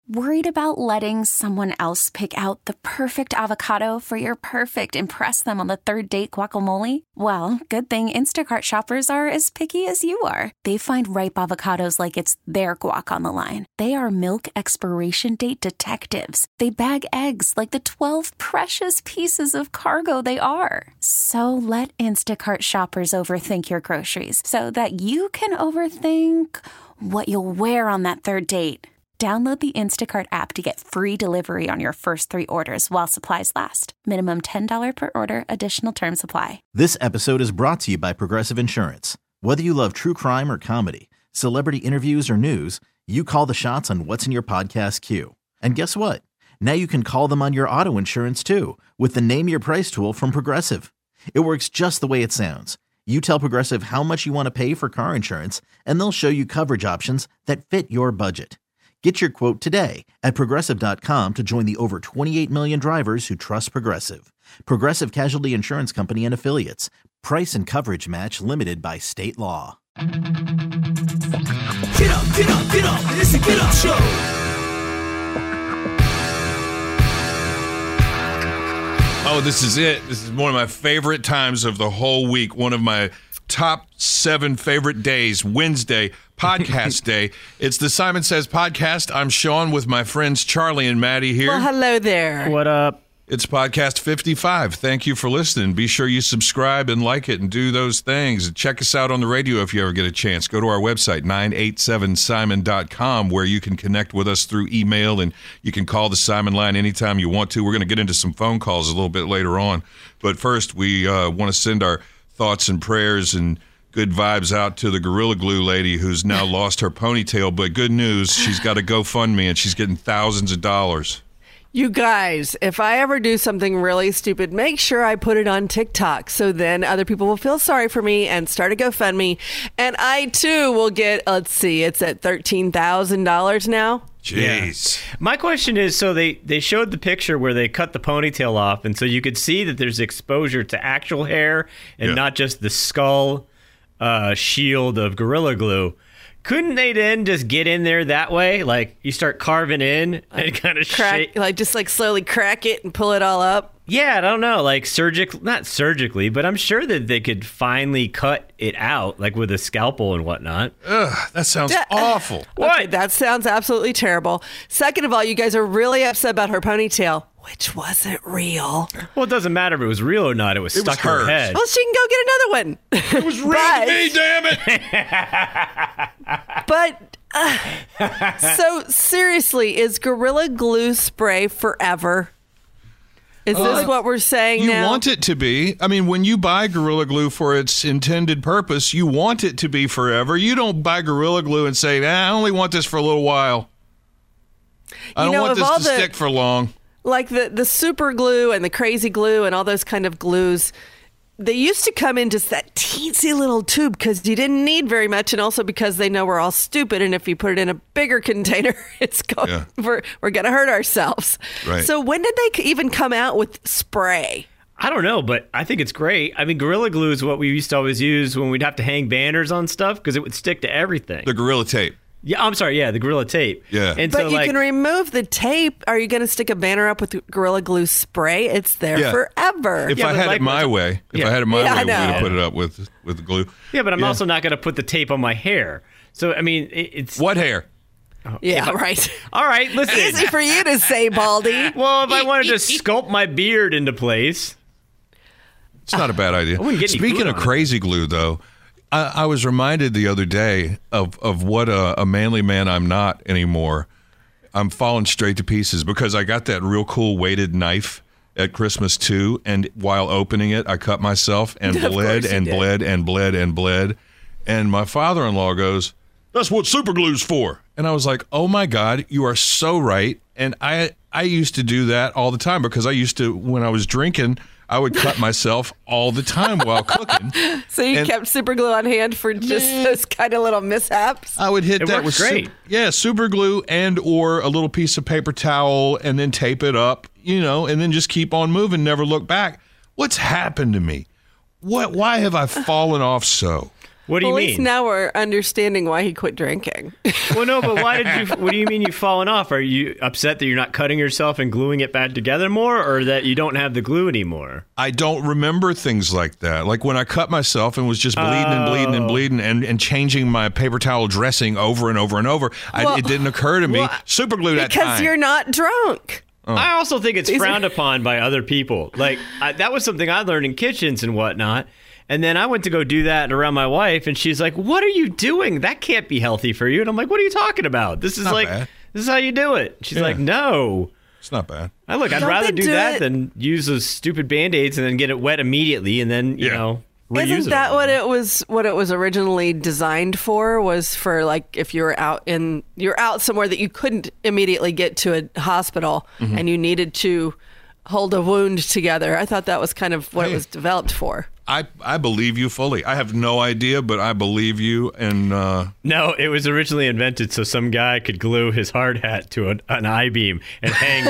Worried about letting someone else pick out the perfect avocado for your perfect impress them on the third date guacamole? Well, good thing Instacart shoppers are as picky as you are. They find ripe avocados like it's their guac on the line. They are milk expiration date detectives. They bag eggs like the 12 precious pieces of cargo they are. So let Instacart shoppers overthink your groceries so that you can overthink what you'll wear on that third date. Download the Instacart app to get free delivery on your first 3 orders while supplies last. Minimum $10 per order. Additional terms apply. This episode is brought to you by Progressive Insurance. Whether you love true crime or comedy, celebrity interviews or news, you call the shots on what's in your podcast queue. And guess what? Now you can call them on your auto insurance too with the Name Your Price tool from Progressive. It works just the way it sounds. You tell Progressive how much you want to pay for car insurance, and they'll show you coverage options that fit your budget. Get your quote today at Progressive.com to join the over 28 million drivers who trust Progressive. Progressive Casualty Insurance Company and Affiliates. Price and coverage match limited by state law. Get up, get up, get up. It's a Get Up Show. Oh, this is it. This is one of my favorite times of the whole week. One of my top 7 favorite days, Wednesday, podcast day. It's the Simon Says podcast. I'm Sean with my friends Charlie and Maddie here. Well, hello there. What up? It's podcast 55. Thank you for listening. Be sure you subscribe and like it and do those things. Check us out on the radio if you ever get a chance. Go to our website, 987simon.com, where you can connect with us through email, and you can call the Simon line anytime you want to. We're going to get into some phone calls a little bit later on. But first, we want to send our thoughts and prayers and good vibes out to the Gorilla Glue lady who's now lost her ponytail. But good news, she's got a GoFundMe, and she's getting thousands of dollars. You guys, if I ever do something really stupid, make sure I put it on TikTok so then other people will feel sorry for me and start a GoFundMe. And I, too, will get, let's see, it's at $13,000 now. Jeez. Yeah. My question is, so they showed the picture where they cut the ponytail off, and so you could see that there's exposure to actual hair and not just the skull shield of Gorilla Glue. Couldn't they then just get in there that way? Like, you start carving in and kind of crack, just slowly crack it and pull it all up? Yeah, I don't know, like not surgically, but I'm sure that they could finally cut it out, like with a scalpel and whatnot. Ugh, that sounds awful. What? Okay, that sounds absolutely terrible. Second of all, you guys are really upset about her ponytail, which wasn't real. Well, it doesn't matter if it was real or not. It was stuck in her head. Well, she can go get another one. It was real to me, damn it. But, so seriously, is Gorilla Glue spray forever? Is this what we're saying now? You want it to be. I mean, when you buy Gorilla Glue for its intended purpose, you want it to be forever. You don't buy Gorilla Glue and say, I only want this for a little while. I don't want this to stick for long. Like the super glue and the crazy glue and all those kind of glues, they used to come in just that teensy little tube because you didn't need very much, and also because they know we're all stupid, and if you put it in a bigger container, we're going to hurt ourselves. Right. So when did they even come out with spray? I don't know, but I think it's great. I mean, Gorilla Glue is what we used to always use when we'd have to hang banners on stuff because it would stick to everything. The Gorilla Tape. Yeah, I'm sorry. Yeah, the Gorilla Tape. Yeah. And but you can remove the tape. Are you going to stick a banner up with Gorilla Glue spray? It's there forever. If I had it my way, we would have put it up with the glue. Yeah, but I'm also not going to put the tape on my hair. So, I mean, it's... What hair? Yeah, right. All right, listen. Easy for you to say, Baldy. Well, if I wanted to sculpt my beard into place... It's not a bad idea. Speaking of crazy glue, though, I was reminded the other day of what a manly man I'm not anymore. I'm falling straight to pieces because I got that real cool weighted knife at Christmas too, and while opening it, I cut myself and bled and bled and bled and bled. And my father-in-law goes, "That's what super glue's for." And I was like, "Oh my God, you are so right." And I used to do that all the time because I used to, when I was drinking, I would cut myself all the time while cooking. So you kept super glue on hand for just those kind of little mishaps? I would hit that with great. Super glue and or a little piece of paper towel and then tape it up, and then just keep on moving, never look back. What's happened to me? Why have I fallen off so? What do you At mean? least now we're understanding why he quit drinking. Well, no, but what do you mean you've fallen off? Are you upset that you're not cutting yourself and gluing it back together more, or that you don't have the glue anymore? I don't remember things like that. Like when I cut myself and was just bleeding and changing my paper towel dressing over and over and over. It didn't occur to me. Super glue that time. Because you're not drunk. I also think it's frowned upon by other people. Like that was something I learned in kitchens and whatnot. And then I went to go do that around my wife, and she's like, "What are you doing? That can't be healthy for you." And I'm like, "What are you talking about? This is bad. This is how you do it." She's like, "No, it's not bad." I'd rather do that than use those stupid Band-Aids and then get it wet immediately and then you know reuse Isn't that what it was? What it was originally designed for was for like if you're out somewhere that you couldn't immediately get to a hospital and you needed to hold a wound together. I thought that was kind of what it was developed for. I believe you fully. I have no idea, but I believe you. And no, it was originally invented so some guy could glue his hard hat to an I-beam and hang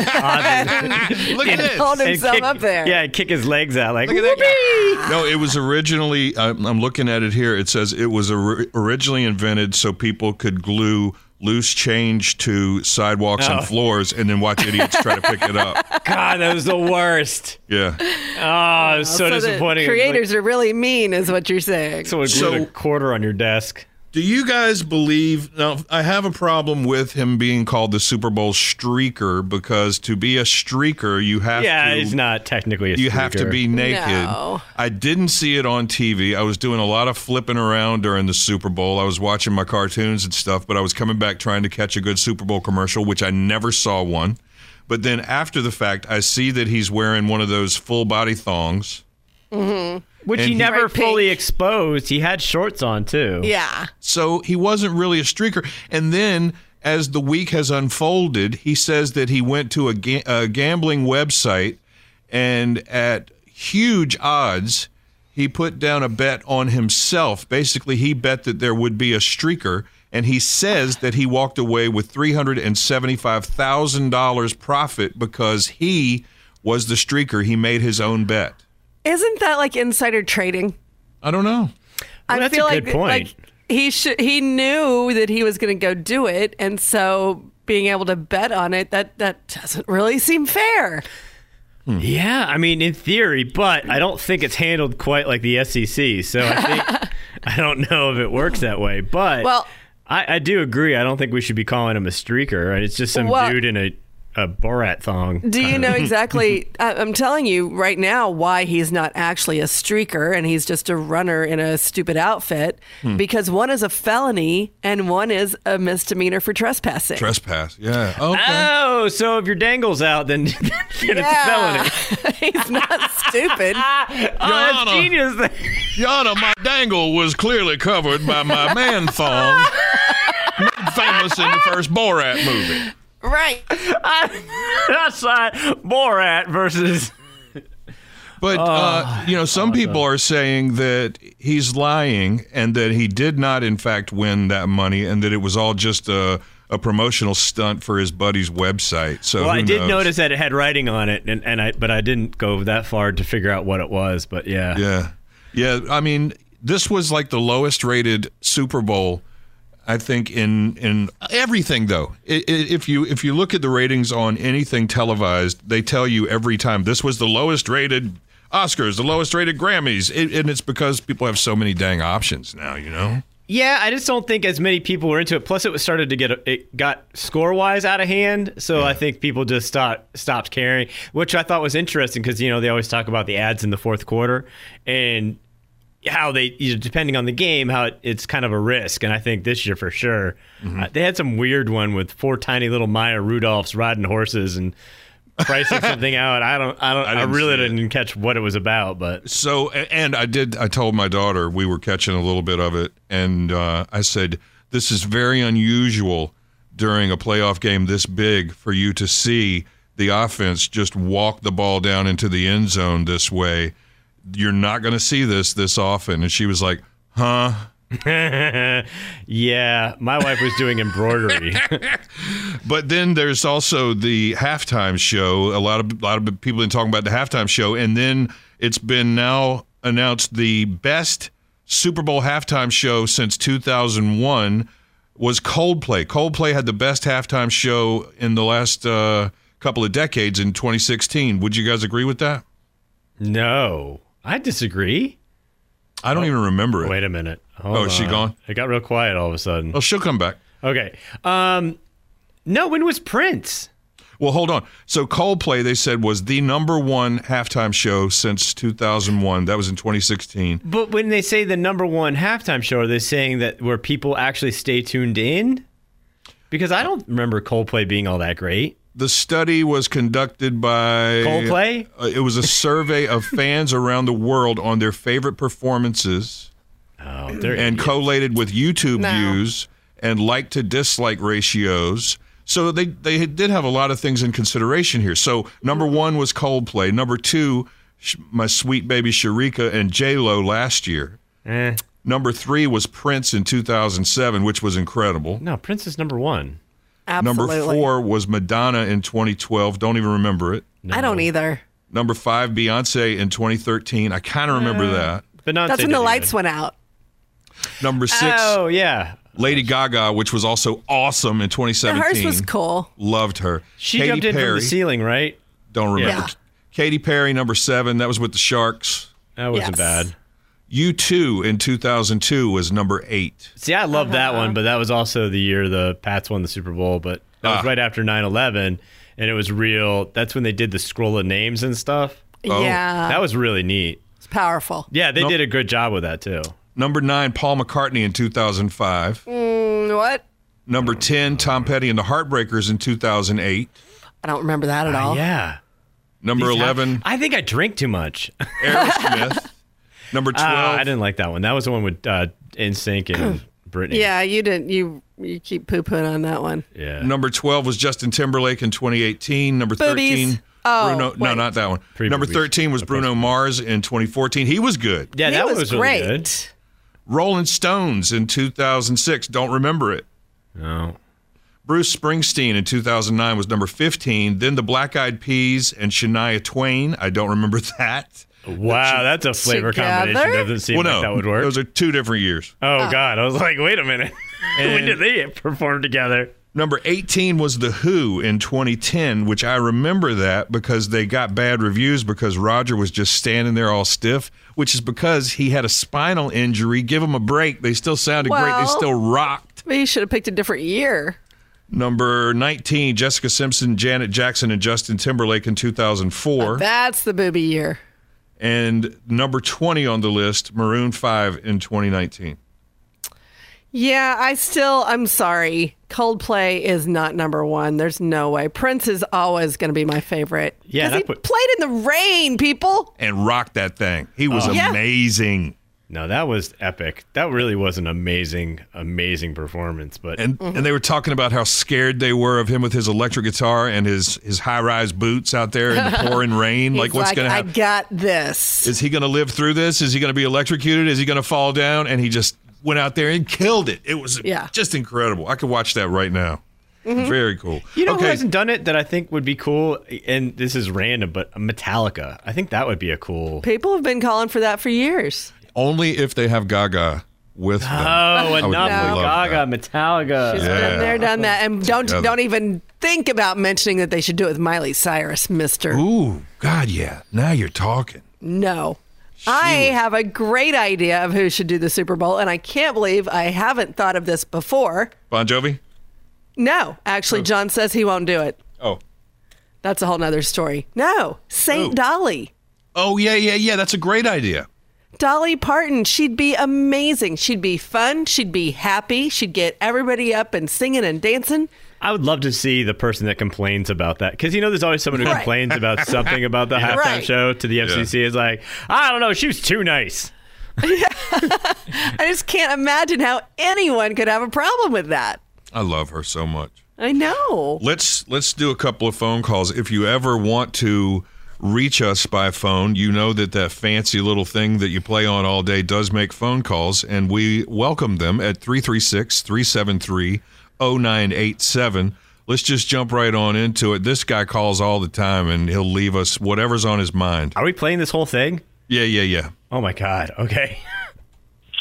on. Look at this. Hold himself up there. Yeah, and kick his legs out like, look at that guy. No, it was originally, I'm looking at it here. It says it was originally invented so people could glue loose change to sidewalks and floors and then watch idiots try to pick it up. God, that was the worst. Yeah. Oh, it was so disappointing. The creators are really mean is what you're saying. Someone glued a quarter on your desk. Do you guys believe, now I have a problem with him being called the Super Bowl streaker because to be a streaker you have to. Yeah, he's not technically a streaker. You have to be naked. No. I didn't see it on TV. I was doing a lot of flipping around during the Super Bowl. I was watching my cartoons and stuff, but I was coming back trying to catch a good Super Bowl commercial, which I never saw one. But then after the fact, I see that he's wearing one of those full body thongs. Mm-hmm. Which he never fully exposed. He had shorts on, too. Yeah. So he wasn't really a streaker. And then, as the week has unfolded, he says that he went to a gambling website, and at huge odds, he put down a bet on himself. Basically, he bet that there would be a streaker, and he says that he walked away with $375,000 profit because he was the streaker. He made his own bet. Isn't that like insider trading? I don't know. Well, that's a good point. Like he knew that he was going to go do it, and so being able to bet on it, that doesn't really seem fair. Yeah, I mean, in theory, but I don't think it's handled quite like the SEC. So I don't know if it works that way. But I do agree. I don't think we should be calling him a streaker. Right? It's just some dude in a Borat thong. Do you know exactly, I'm telling you right now why he's not actually a streaker and he's just a runner in a stupid outfit, because one is a felony and one is a misdemeanor for trespassing. Trespass, yeah. Okay. Oh, so if your dangle's out, then it's a felony. He's not stupid. That's genius. Your Honor, my dangle was clearly covered by my man thong, made famous in the first Borat movie. Right. That's Borat versus. But, some people are saying that he's lying and that he did not, in fact, win that money and that it was all just a promotional stunt for his buddy's website. So I did notice that it had writing on it, but I didn't go that far to figure out what it was. But yeah. I mean, this was like the lowest rated Super Bowl, I think, in everything, though. If you look at the ratings on anything televised, they tell you every time this was the lowest rated Oscars, the lowest rated Grammys, and it's because people have so many dang options now, you know? Yeah, I just don't think as many people were into it. Plus, it got score-wise out of hand, so I think people just stopped caring, which I thought was interesting because, they always talk about the ads in the fourth quarter, and how they, depending on the game, how it's kind of a risk. And I think this year for sure, they had some weird one with 4 tiny little Maya Rudolphs riding horses and pricing something out. I really didn't catch what it was about, but so, and I told my daughter, we were catching a little bit of it. And I said, this is very unusual during a playoff game this big for you to see the offense just walk the ball down into the end zone this way. You're not going to see this often. And she was like, huh? Yeah, my wife was doing embroidery. But then there's also the halftime show. A lot of people have been talking about the halftime show. And then it's been now announced the best Super Bowl halftime show since 2001 was Coldplay. Coldplay had the best halftime show in the last couple of decades in 2016. Would you guys agree with that? No, I disagree. I don't even remember it. Wait a minute. Hold is she on. gone? It got real quiet all of a sudden. Oh, she'll come back. Okay. No, when was Prince? Well, hold on. So Coldplay, they said, was the number one halftime show since 2001. That was in 2016. But when they say the number one halftime show, are they saying that where people actually stay tuned in? Because I don't remember Coldplay being all that great. The study was conducted by Coldplay? It was a survey of fans around the world on their favorite performances and collated with YouTube views and like to dislike ratios. So they did have a lot of things in consideration here. So number one was Coldplay. Number two, my sweet baby Sharika and J-Lo last year. Number three was Prince in 2007, which was incredible. No, Prince is number one. Absolutely. Number four was Madonna in 2012. Don't even remember it. No. I don't either. Number five, Beyonce in 2013. I kind of remember that. That's when the lights went out. Number six. Oh, yeah. Lady Gaga, which was also awesome in 2017. Hers was cool. Loved her. She Katy jumped in Perry, from the ceiling, right? Don't remember. Yeah. Katy Perry, number seven. That was with the Sharks. That wasn't bad. U2 in 2002 was number 8. See, I love that one, but that was also the year the Pats won the Super Bowl, but that was right after 9/11, and it was real. That's when they did the scroll of names and stuff. Oh. Yeah. That was really neat. It's powerful. Yeah, they did a good job with that, too. Number 9, Paul McCartney in 2005. What? Number 10, Tom Petty and the Heartbreakers in 2008. I don't remember that at all. Yeah. Number 11, I think I drink too much. Aerosmith. Number 12. I didn't like that one. That was the one with NSYNC and Britney. Yeah, you didn't. You keep poo-pooing on that one. Yeah. Number 12 was Justin Timberlake in 2018. Number 13, Boobies. Oh, Bruno. No, wait. not that one. Number Pre-boobies. 13 was Bruno Mars in 2014. He was good. Yeah, that was really great. good. Rolling Stones in 2006. Don't remember it. No. Bruce Springsteen in 2009 was number 15. Then the Black Eyed Peas and Shania Twain. I don't remember that. Wow, that's a flavor Together? combination. Doesn't seem like that would work. Those are two different years. Oh, God. I was like, wait a minute. When did they perform together? Number 18 was The Who in 2010, which I remember that because they got bad reviews because Roger was just standing there all stiff, which is because he had a spinal injury. Give him a break. They still sounded great. They Well- still rocked. Maybe you should have picked a different year. Number 19, Jessica Simpson, Janet Jackson, and Justin Timberlake in 2004. That's the booby year. And number 20 on the list, Maroon 5 in 2019. Yeah, I'm sorry. Coldplay is not number one. There's no way. Prince is always going to be my favorite. Yeah, 'Cause he played in the rain, people. And rocked that thing. He was Yeah. amazing. No, that was epic. That really was an amazing, amazing performance. But And they were talking about how scared they were of him with his electric guitar and his high-rise boots out there in the pouring rain. He's Like, what's going to I happen? got this. Is he going to live through this? Is he going to be electrocuted? Is he going to fall down? And he just went out there and killed it. It was just incredible. I could watch that right now. Very cool. you know who hasn't done it that I think would be cool? And this is random, but Metallica. I think that would be a cool. People have been calling for that for years. Only if they have Gaga with them. Oh, I would enough love Gaga, that. Metallica. She's been there, done that. And Together. don't even think about mentioning that they should do it with Miley Cyrus, mister. Ooh, God, yeah. Now you're talking. No. I have a great idea of who should do the Super Bowl, and I can't believe I haven't thought of this before. Bon Jovi? No, actually, John says he won't do it. Oh. That's a whole nother story. No, Saint Who? Dolly. Oh, yeah. That's a great idea. Dolly Parton, she'd be amazing. She'd be fun. She'd be happy. She'd get everybody up and singing and dancing. I would love to see the person that complains about that. Because, there's always someone who Right. complains about something about the halftime Right. show to the FCC. Is like, I don't know, she was too nice. I just can't imagine how anyone could have a problem with that. I love her so much. I know. Let's do a couple of phone calls. If you ever want to reach us by phone, you know that fancy little thing that you play on all day does make phone calls, and we welcome them at 336-373-0987. Let's just jump right on into it. This guy calls all the time, and he'll leave us whatever's on his mind. Are we playing this whole thing? Yeah. Oh, my God. Okay.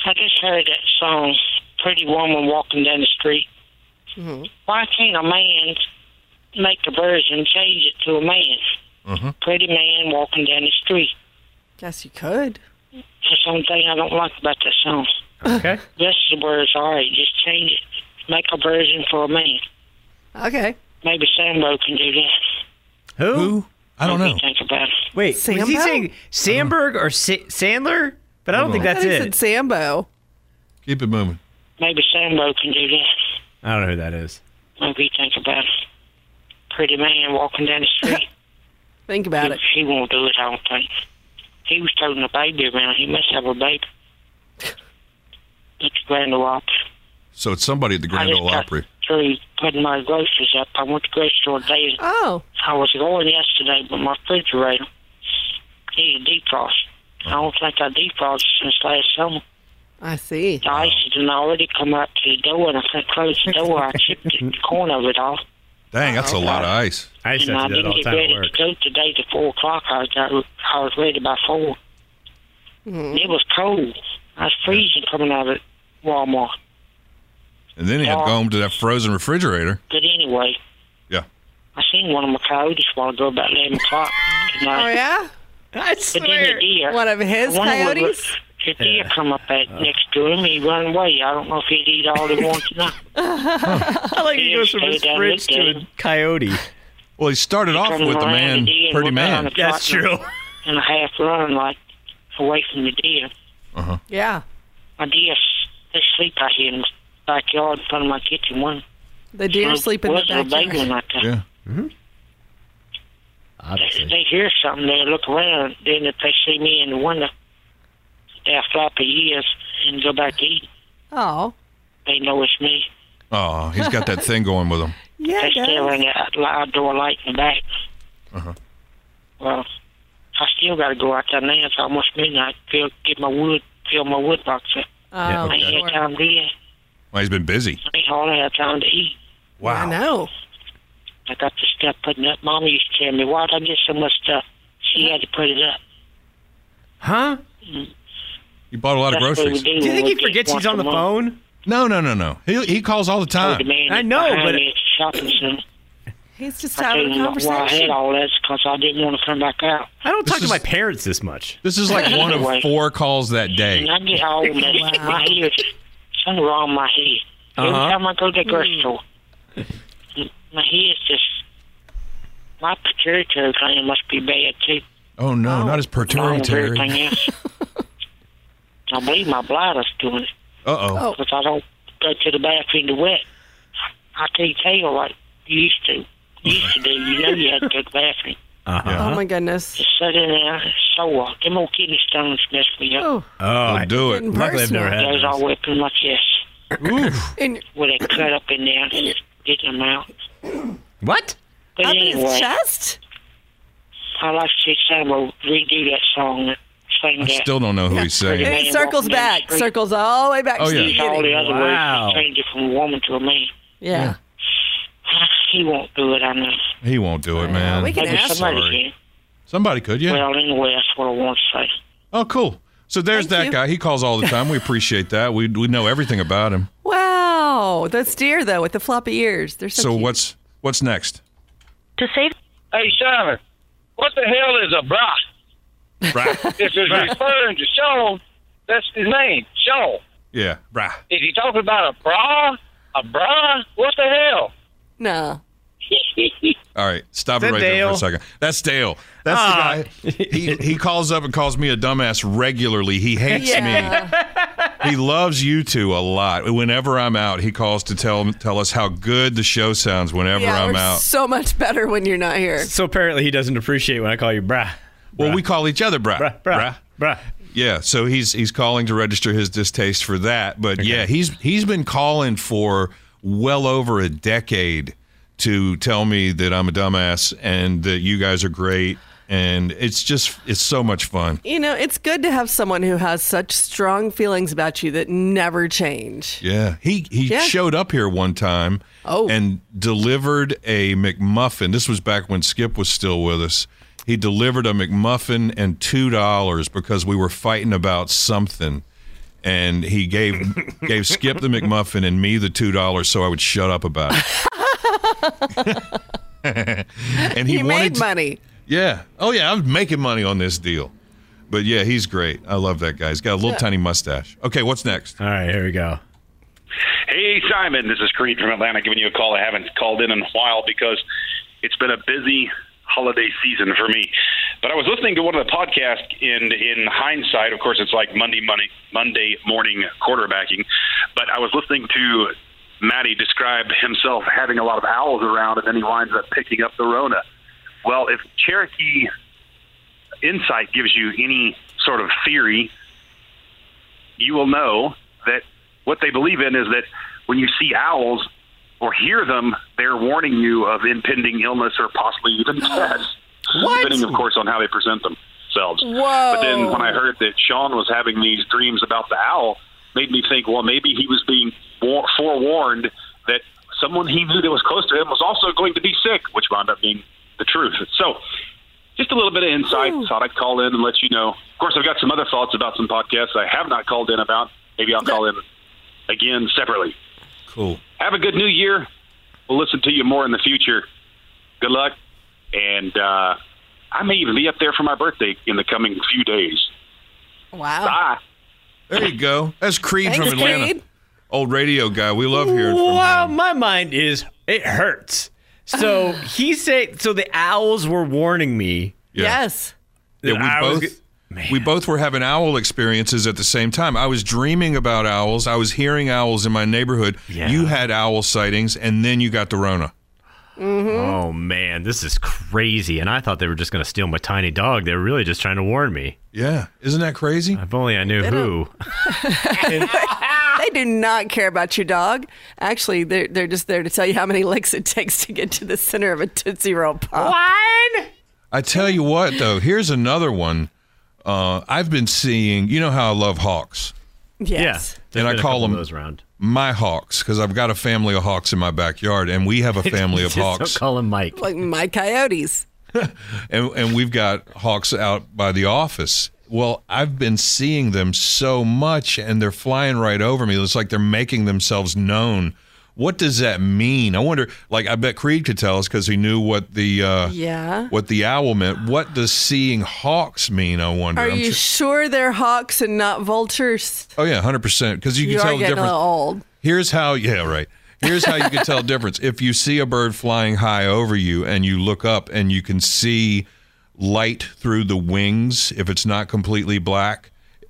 I just heard that song, Pretty Woman Walking Down the Street. Mm-hmm. Why can't a man make a version, change it to a man? Mm-hmm. Pretty man walking down the street. Guess you could. That's the only thing I don't like about that song. Okay. The rest of the words, all right, just change it. Make a version for a man. Okay. Maybe Sambo can do that. Who? I don't know. Think about it. Wait, Sambo? was he saying Sandberg or Sandler? But I don't think that's He it. said Sambo. Keep it moving. Maybe Sambo can do that. I don't know who that is. Maybe think about it. Pretty man walking down the street. Think about it. He won't do it, I don't think. He was toting a baby around. He must have a baby. At the Grand Ole Opry. So it's somebody at the Grand Ole Opry. Through putting my groceries up. I went to the grocery store today. Oh. I was going yesterday, but my refrigerator needed defrost. I don't think I defrosted since last summer. I see. The ice had already come up to the door, and I couldn't close the door. I chipped the corner of it off. Dang, that's a lot of ice. I used to And I have to do that didn't all the get time at ready work. to go today to 4 o'clock. I was ready by 4. Mm-hmm. It was cold. I was freezing coming out of Walmart. And then he had to go home to that frozen refrigerator. But anyway, Yeah. I seen one of my coyotes while ago about 11 o'clock tonight. Oh, yeah? I But then the deer, One of his I wonder what- coyotes? The deer come up next to him. He run away. I don't know if he'd eat all he wants or not. I like he goes from his Stay down fridge with to them. a coyote. Well, he started off with the man, Pretty Man. That's true. And a half run, like, away from the deer. Yeah. My deer, they sleep out here in the backyard in front of my kitchen window. The deer sleep in the Wasn't a big one backyard. like that. Yeah. Obviously. They hear something, they look around. Then if they see me in the window, they'll flap their ears and go back to eat. Oh. They know it's me. Oh, he's got that thing going with him. Yeah, They it still does. ring the outdoor light in the back. Well, I still got to go out there now. It's almost midnight. Fill my wood box up. Oh, I ain't sure. had time to do that. Well, he's been busy. I ain't hardly had time to eat. Wow. I know. I got the stuff putting up. Mama used to tell me, why'd I get so much stuff? She had to put it up. Huh? He bought a lot of That's what we groceries. Do you when think we he get forgets once he's on a the month. phone? No. He calls all the The time. man I know, behind but- me at the shopping center. He's just I tell having a you why I had conversation. all that because I didn't want to come back out. I don't talk This to my is- parents this much. This is like one of 4 calls that day. And I get all messed up. My head, something wrong with my head. Every time I go to the grocery store, my head's just, my pituitary gland must be bad too. Oh, no, not his Along with pituitary. everything else. I believe my bladder's doing it Uh-oh. because I don't go to the bathroom to wet. I can't tell like you used to. You know you had to go to the bathroom. Oh, my goodness. Just sit in there, it's sore. Them old kidney stones mess me up. Oh, Oh, Don't do it. getting luckily I've never personal. had Goes all the way up in my chest. In, With a cut up in there and get them out. What? But up in his anyway, chest? I like to see Sambo redo that song. Sing I that. still don't know who he's And saying. it circles back. Circles all the way back Oh, to yeah. the Use all the beginning. other Wow. words to change it from a woman to a man. Yeah. He won't do it, I know. He won't do it, man. we can Maybe ask somebody Sorry. can. Somebody could, yeah. Well, anyway, that's what I want to say. Oh, cool. So there's Thank that you. guy. He calls all the time. We appreciate that. We know everything about him. Wow. Those deer, though, with the floppy ears. They're so So cute. what's next? To save. Hey, Simon, what the hell is a bra? Brah. If it's referring to Sean, that's his name, Sean. Yeah, brah. If you're talking about a bra, what the hell? No. All right, stop Is it that right there for Dale? a second. That's Dale. That's the guy. He calls up and calls me a dumbass regularly. He hates me. He loves you two a lot. Whenever I'm out, he calls to tell us how good the show sounds whenever Yeah, I'm we're out. so much better when you're not here. So apparently he doesn't appreciate when I call you brah. Well, we call each other brah. Brah. Brah. Yeah, so he's calling to register his distaste for that. But yeah, he's been calling for well over a decade to tell me that I'm a dumbass and that you guys are great. And it's so much fun. You know, it's good to have someone who has such strong feelings about you that never change. Yeah, he showed up here one time and delivered a McMuffin. This was back when Skip was still with us. He delivered a McMuffin and $2 because we were fighting about something. and he gave Skip the McMuffin and me the $2 so I would shut up about it. And he made money. Yeah. Oh, yeah, I'm making money on this deal. But, yeah, he's great. I love that guy. He's got a little tiny mustache. Okay, what's next? All right, here we go. Hey, Simon, this is Creed from Atlanta giving you a call. I haven't called in a while because it's been a busy holiday season for me. But I was listening to one of the podcasts, and in hindsight, of course, it's like Monday morning quarterbacking. But I was listening to Matty describe himself having a lot of owls around, and then he winds up picking up the Rona. Well, if Cherokee Insight gives you any sort of theory, you will know that what they believe in is that when you see owls or hear them, they're warning you of impending illness or possibly even death. Depending, of course, on how they present themselves. Whoa. But then when I heard that Sean was having these dreams about the owl, made me think, well, maybe he was being forewarned that someone he knew that was close to him was also going to be sick, which wound up being the truth. So just a little bit of insight. Thought I'd call in and let you know. Of course, I've got some other thoughts about some podcasts I have not called in about. Maybe I'll call in again separately. Cool. Have a good new year. We'll listen to you more in the future. Good luck. And I may even be up there for my birthday in the coming few days. Wow. Bye. There you go. That's Creed Thanks, from Atlanta. Creed. Old radio guy. We love hearing from Wow, him. my mind is, it hurts. So so the owls were warning me. Yeah. Yes. Yeah, we both were having owl experiences at the same time. I was dreaming about owls. I was hearing owls in my neighborhood. Yeah. You had owl sightings, and then you got the Rona. Oh, man, this is crazy. And I thought they were just going to steal my tiny dog. They were really just trying to warn me. Yeah. Isn't that crazy? If only I knew who. They do not care about your dog. Actually, they're just there to tell you how many licks it takes to get to the center of a Tootsie Roll Pop. I tell you what, though, here's another one. I've been seeing, you know how I love hawks. Yes. Yeah. And I call them those around. my hawks because I've got a family of hawks in my backyard, and we have a family of Just hawks. Don't call him Mike. Like my coyotes. And we've got hawks out by the office. Well, I've been seeing them so much, and they're flying right over me. It's like they're making themselves known. What does that mean? I wonder, like, I bet Creed could tell us because he knew what the what the owl meant. What does seeing hawks mean, I wonder? Are you sure they're hawks and not vultures? Oh, yeah, 100%. Because you can tell the getting difference. a little old. Here's how, Here's how you can tell the difference. If you see a bird flying high over you and you look up and you can see light through the wings, if it's not completely black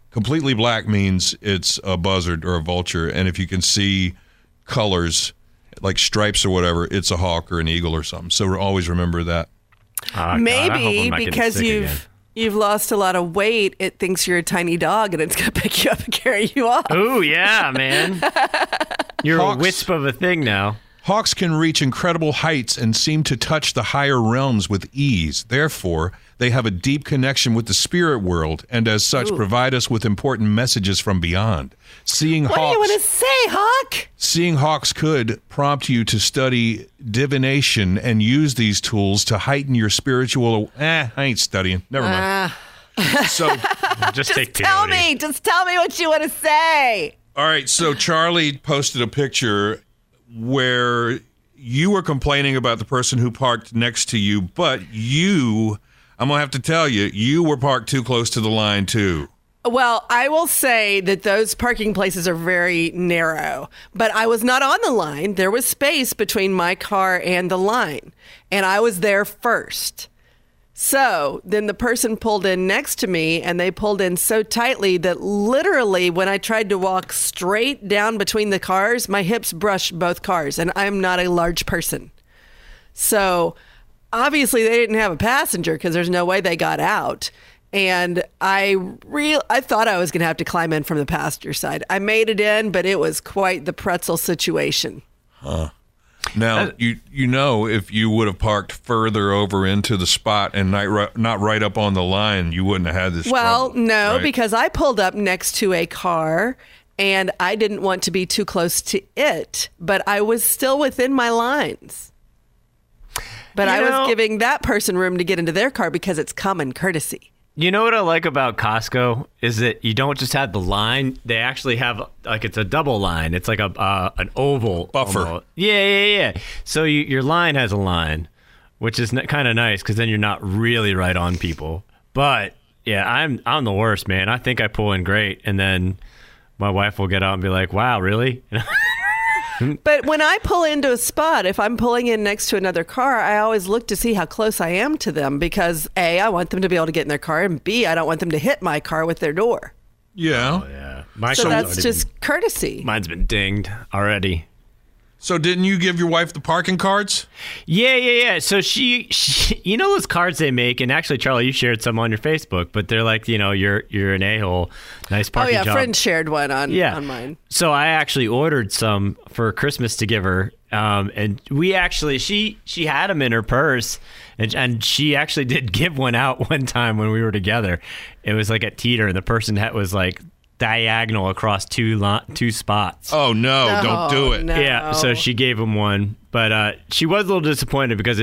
means it's a buzzard or a vulture. And if you can see colors like stripes or whatever, it's a hawk or an eagle or something. So always remember that. Maybe because you've lost a lot of weight, it thinks you're a tiny dog and it's going to pick you up and carry you off. Oh, yeah, man. You're a wisp of a thing now. Hawks can reach incredible heights and seem to touch the higher realms with ease. Therefore, they have a deep connection with the spirit world and as such provide us with important messages from beyond. What do you want to say, Hawk? Seeing hawks could prompt you to study divination and use these tools to heighten your spiritual... I ain't studying. Never mind. So just take tell me. Just tell me what you want to say. All right, so Charlie posted a picture where you were complaining about the person who parked next to you, but I'm going to have to tell you, you were parked too close to the line, too. Well, I will say that those parking places are very narrow, but I was not on the line. There was space between my car and the line, and I was there first. So then the person pulled in next to me, and they pulled in so tightly that literally when I tried to walk straight down between the cars, my hips brushed both cars, and I'm not a large person. So obviously they didn't have a passenger because there's no way they got out. And I thought I was going to have to climb in from the passenger side. I made it in, but it was quite the pretzel situation. Huh. Now, you know, if you would have parked further over into the spot and not right up on the line, you wouldn't have had this trouble, no, right? Because I pulled up next to a car and I didn't want to be too close to it, but I was still within my lines. But I was giving that person room to get into their car because it's common courtesy. You know what I like about Costco is that you don't just have the line. They actually have, like, it's a double line. It's like an oval. Buffer. Almost. Yeah. So your line has a line, which is kind of nice because then you're not really right on people. But, yeah, I'm the worst, man. I think I pull in great, and then my wife will get out and be like, wow, really? But when I pull into a spot, if I'm pulling in next to another car, I always look to see how close I am to them because A, I want them to be able to get in their car, and B, I don't want them to hit my car with their door. Yeah. Oh, yeah. So that's just courtesy. Mine's been dinged already. So didn't you give your wife the parking cards? Yeah. So she you know those cards they make, and actually, Charlie, you shared some on your Facebook, but they're like, you're an a-hole. Nice parking job. A friend shared one on mine. So I actually ordered some for Christmas to give her, and we actually she had them in her purse, and she actually did give one out one time when we were together. It was like at Teeter, and the person was like diagonal across two spots. Oh no, don't do it. No. Yeah, so she gave him one, but she was a little disappointed because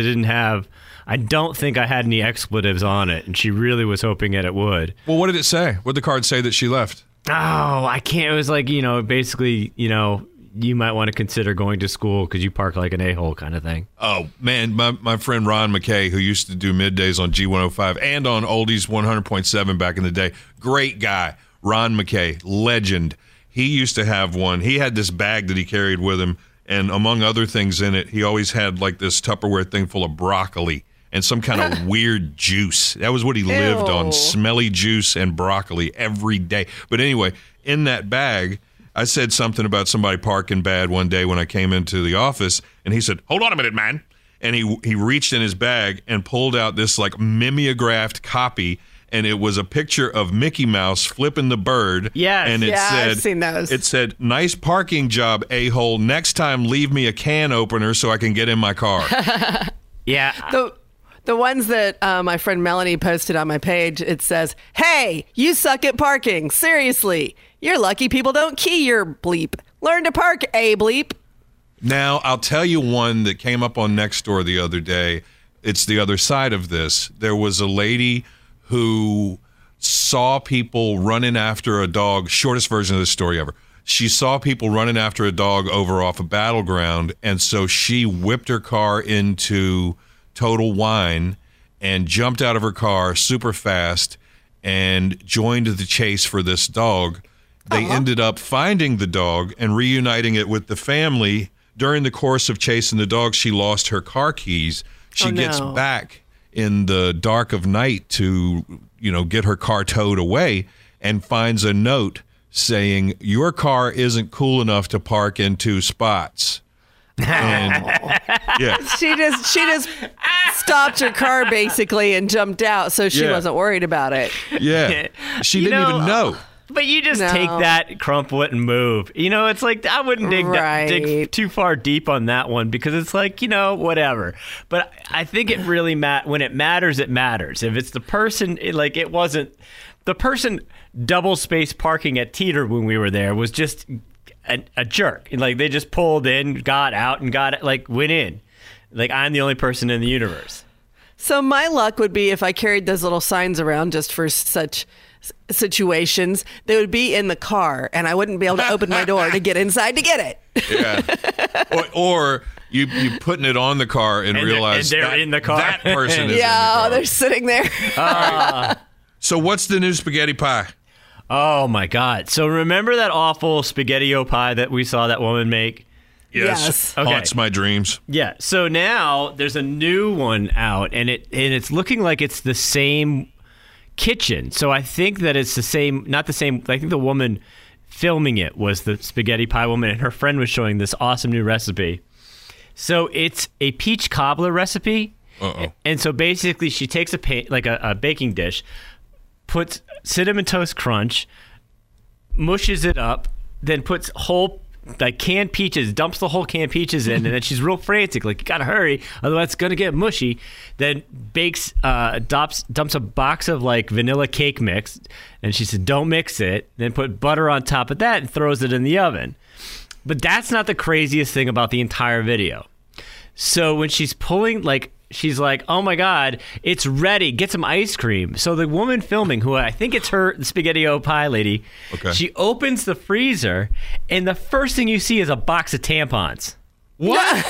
I don't think I had any expletives on it, and she really was hoping that it would. Well, what did it say? What did the card say that she left? Oh, I can't. It was like, basically, you might want to consider going to school because you park like an a-hole kind of thing. Oh, man, my friend Ron McKay, who used to do middays on G105 and on Oldies 100.7 back in the day, great guy. Ron McKay, legend. He used to have one. He had this bag that he carried with him, and among other things in it, he always had like this Tupperware thing full of broccoli and some kind of weird juice. That was what he lived on, smelly juice and broccoli every day. But anyway, in that bag, I said something about somebody parking bad one day when I came into the office, and he said, "Hold on a minute, man." And he reached in his bag and pulled out this like mimeographed copy, and it was a picture of Mickey Mouse flipping the bird. Yes. And it said, I've seen those. It said, "Nice parking job, a-hole. Next time, leave me a can opener so I can get in my car." Yeah. The ones that my friend Melanie posted on my page, it says, "Hey, you suck at parking. Seriously. You're lucky people don't key your bleep. Learn to park, a bleep." Now, I'll tell you one that came up on Nextdoor the other day. It's the other side of this. There was a lady who saw people running after a dog, shortest version of this story ever. She saw people running after a dog over off a battleground, and so she whipped her car into Total Wine and jumped out of her car super fast and joined the chase for this dog. They ended up finding the dog and reuniting it with the family. During the course of chasing the dog, she lost her car keys. She gets back in the dark of night to, get her car towed away and finds a note saying, "Your car isn't cool enough to park in 2 spots." And yeah, she just stopped her car basically and jumped out, so she wasn't worried about it. Yeah, she didn't even know. But you just take that, crumple it, and move. It's like, I wouldn't dig too far deep on that one because it's like, whatever. But I think it really when it matters, it matters. If it's the person, it wasn't the person double space parking at Teeter when we were there was just a jerk. Like, they just pulled in, got out, and went in. Like, I'm the only person in the universe. So my luck would be if I carried those little signs around just for such situations, they would be in the car, and I wouldn't be able to open my door to get inside to get it. Yeah. Or you putting it on the car and realize they're in the car. That person is in the car. car. They're sitting there. So what's the new spaghetti pie? Oh, my God. So remember that awful spaghetti-o pie that we saw that woman make? Yes. Okay. Haunts my dreams. Yeah. So now there's a new one out, and it's looking like it's the same kitchen. So I think that it's the same, not the same. I think the woman filming it was the spaghetti pie woman, and her friend was showing this awesome new recipe. So it's a peach cobbler recipe. And so basically she takes a baking dish, puts Cinnamon Toast Crunch, mushes it up, then puts whole canned peaches, dumps the whole canned peaches in, and then she's real frantic, like, you gotta hurry, otherwise it's gonna get mushy. Then bakes, dumps a box of vanilla cake mix, and she said, don't mix it. Then put butter on top of that and throws it in the oven. But that's not the craziest thing about the entire video. So when she's pulling, she's like, oh my God, it's ready. Get some ice cream. So the woman filming, who I think it's her, the Spaghetti-O Pie lady, she opens the freezer, and the first thing you see is a box of tampons. What?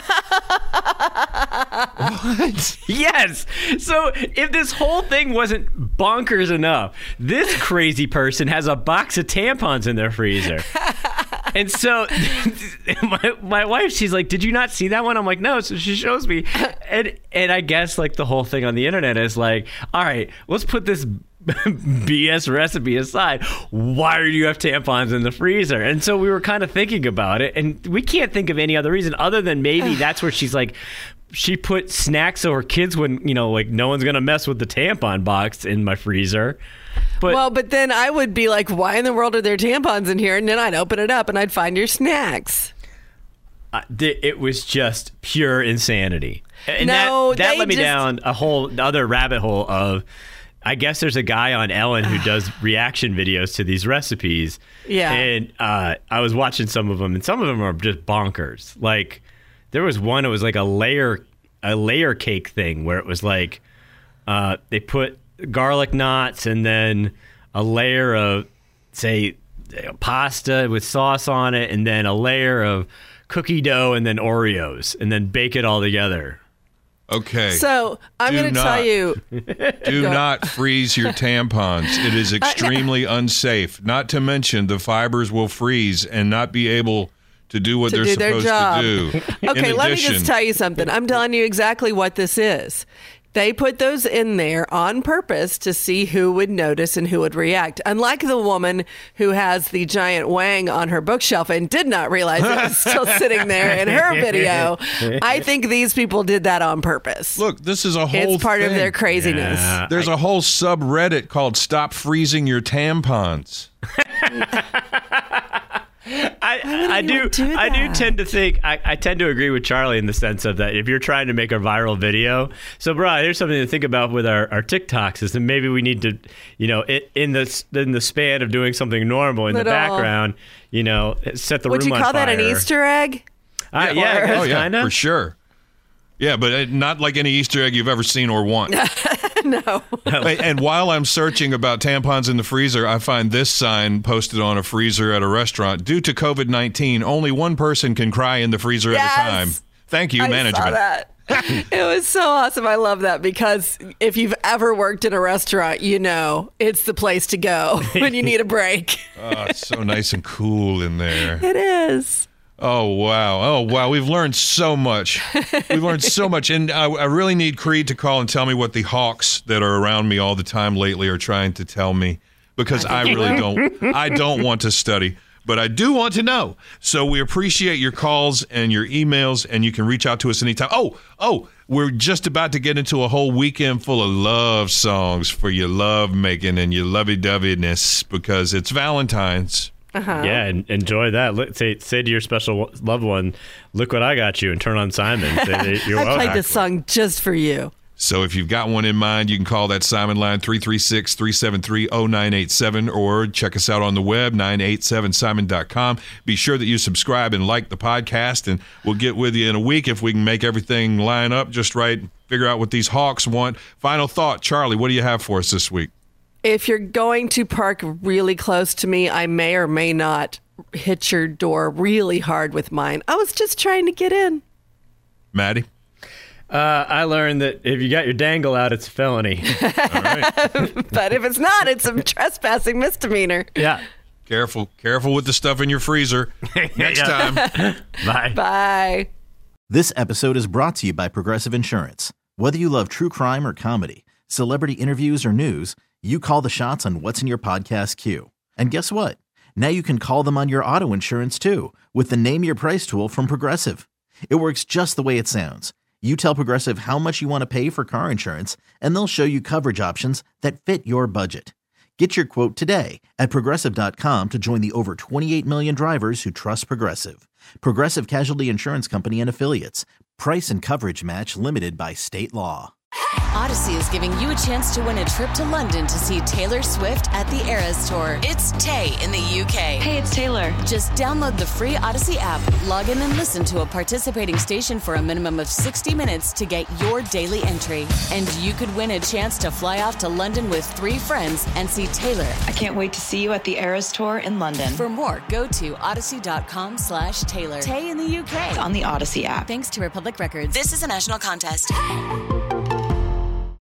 What? Yes. So if this whole thing wasn't bonkers enough, this crazy person has a box of tampons in their freezer. And so my wife, she's like, did you not see that one? I'm like, no. So she shows me. And I guess like the whole thing on the internet is like, all right, let's put this BS recipe aside. Why do you have tampons in the freezer? And so we were kind of thinking about it, and we can't think of any other reason other than maybe that's where she's like, she put snacks so her kids wouldn't, like no one's gonna mess with the tampon box in my freezer. But then I would be like, why in the world are there tampons in here? And then I'd open it up and I'd find your snacks. It was just pure insanity. And No, that led me just- down a whole other rabbit hole of, I guess there's a guy on Ellen who does reaction videos to these recipes. Yeah. And I was watching some of them, and some of them are just bonkers. Like, there was one, it was like a layer cake thing where it was like they put garlic knots and then a layer of, say, pasta with sauce on it, and then a layer of cookie dough, and then Oreos, and then bake it all together. Okay. So I'm going to tell you. Do not freeze your tampons. It is extremely unsafe. Not to mention the fibers will freeze and not be able to do what they're supposed to do. Okay, let me just tell you something. I'm telling you exactly what this is. They put those in there on purpose to see who would notice and who would react. Unlike the woman who has the giant wang on her bookshelf and did not realize it was still sitting there in her video, I think these people did that on purpose. Look, this is a whole It's part of thing. their craziness. Yeah. There's a whole subreddit called Stop Freezing Your Tampons. I do tend to think I tend to agree with Charlie in the sense of that if you're trying to make a viral video. So, Brian, here's something to think about with our TikToks is that maybe we need to, in the span of doing something normal in the background, set the room on fire. Would you call that an Easter egg? Yeah, kinda. For sure. Yeah, but not like any Easter egg you've ever seen or want. No. And while I'm searching about tampons in the freezer, I find this sign posted on a freezer at a restaurant. Due to COVID-19, only one person can cry in the freezer at a time. Thank you, management. I saw that. It was so awesome. I love that because if you've ever worked in a restaurant, it's the place to go when you need a break. Oh, it's so nice and cool in there. It is. Oh, wow. We've learned so much. And I really need Creed to call and tell me what the hawks that are around me all the time lately are trying to tell me, because I really don't want to study, but I do want to know. So we appreciate your calls and your emails, and you can reach out to us anytime. Oh, we're just about to get into a whole weekend full of love songs for your love making and your lovey-doveyness, because it's Valentine's. Yeah, and enjoy that. Say to your special loved one, look what I got you, and turn on Simon. Say you're I played this song just for you. So if you've got one in mind, you can call that Simon line 336-373-0987 or check us out on the web, 987simon.com. Be sure that you subscribe and like the podcast, and we'll get with you in a week if we can make everything line up just right, figure out what these hawks want. Final thought, Charlie, what do you have for us this week? If you're going to park really close to me, I may or may not hit your door really hard with mine. I was just trying to get in. Maddie? I learned that if you got your dangle out, it's a felony. All right. But if it's not, it's a trespassing misdemeanor. Yeah. Careful with the stuff in your freezer. Next time. Bye. Bye. This episode is brought to you by Progressive Insurance. Whether you love true crime or comedy, celebrity interviews or news, you call the shots on what's in your podcast queue. And guess what? Now you can call them on your auto insurance too with the Name Your Price tool from Progressive. It works just the way it sounds. You tell Progressive how much you want to pay for car insurance, and they'll show you coverage options that fit your budget. Get your quote today at Progressive.com to join the over 28 million drivers who trust Progressive. Progressive Casualty Insurance Company and Affiliates. Price and coverage match limited by state law. Odyssey is giving you a chance to win a trip to London to see Taylor Swift at the Eras Tour. It's Tay in the UK. Hey, it's Taylor. Just download the free Odyssey app, log in and listen to a participating station for a minimum of 60 minutes to get your daily entry. And you could win a chance to fly off to London with 3 friends and see Taylor. I can't wait to see you at the Eras Tour in London. For more, go to odyssey.com/Taylor. Tay in the UK. On the Odyssey app. Thanks to Republic Records. This is a national contest.